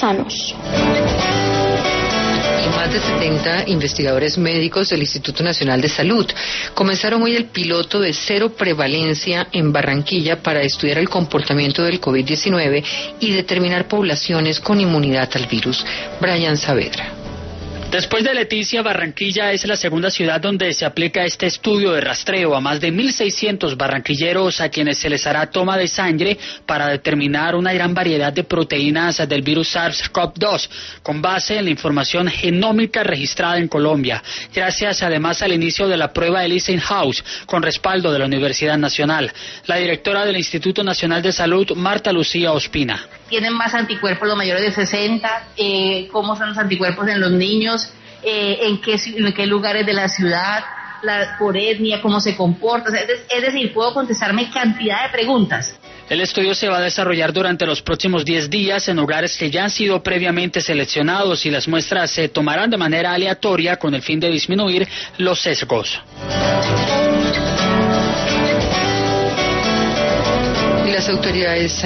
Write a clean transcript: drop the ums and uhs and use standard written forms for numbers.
sanos. Más de 70 investigadores médicos del Instituto Nacional de Salud comenzaron hoy el piloto de cero prevalencia en Barranquilla para estudiar el comportamiento del COVID-19 y determinar poblaciones con inmunidad al virus. Brian Saavedra. Después de Leticia, Barranquilla es la segunda ciudad donde se aplica este estudio de rastreo a más de 1.600 barranquilleros a quienes se les hará toma de sangre para determinar una gran variedad de proteínas del virus SARS-CoV-2 con base en la información genómica registrada en Colombia, gracias además al inicio de la prueba Elysium House con respaldo de la Universidad Nacional. La directora del Instituto Nacional de Salud, Marta Lucía Ospina. ¿Tienen más anticuerpos los mayores de 60? ¿Cómo son los anticuerpos en los niños? ¿En qué lugares de la ciudad? Por etnia, ¿cómo se comporta? Es decir, puedo contestarme cantidad de preguntas. El estudio se va a desarrollar durante los próximos 10 días en hogares que ya han sido previamente seleccionados y las muestras se tomarán de manera aleatoria con el fin de disminuir los sesgos. Y las autoridades